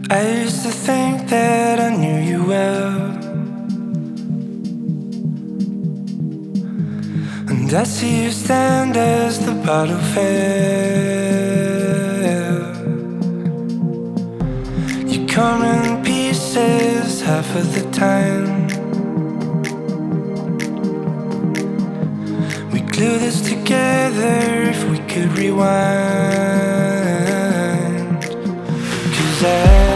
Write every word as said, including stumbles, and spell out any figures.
I used to think that I knew you well, and I see you stand as the bottle fell. You come in pieces half of the time. We glue this together if we could rewind. 'Cause I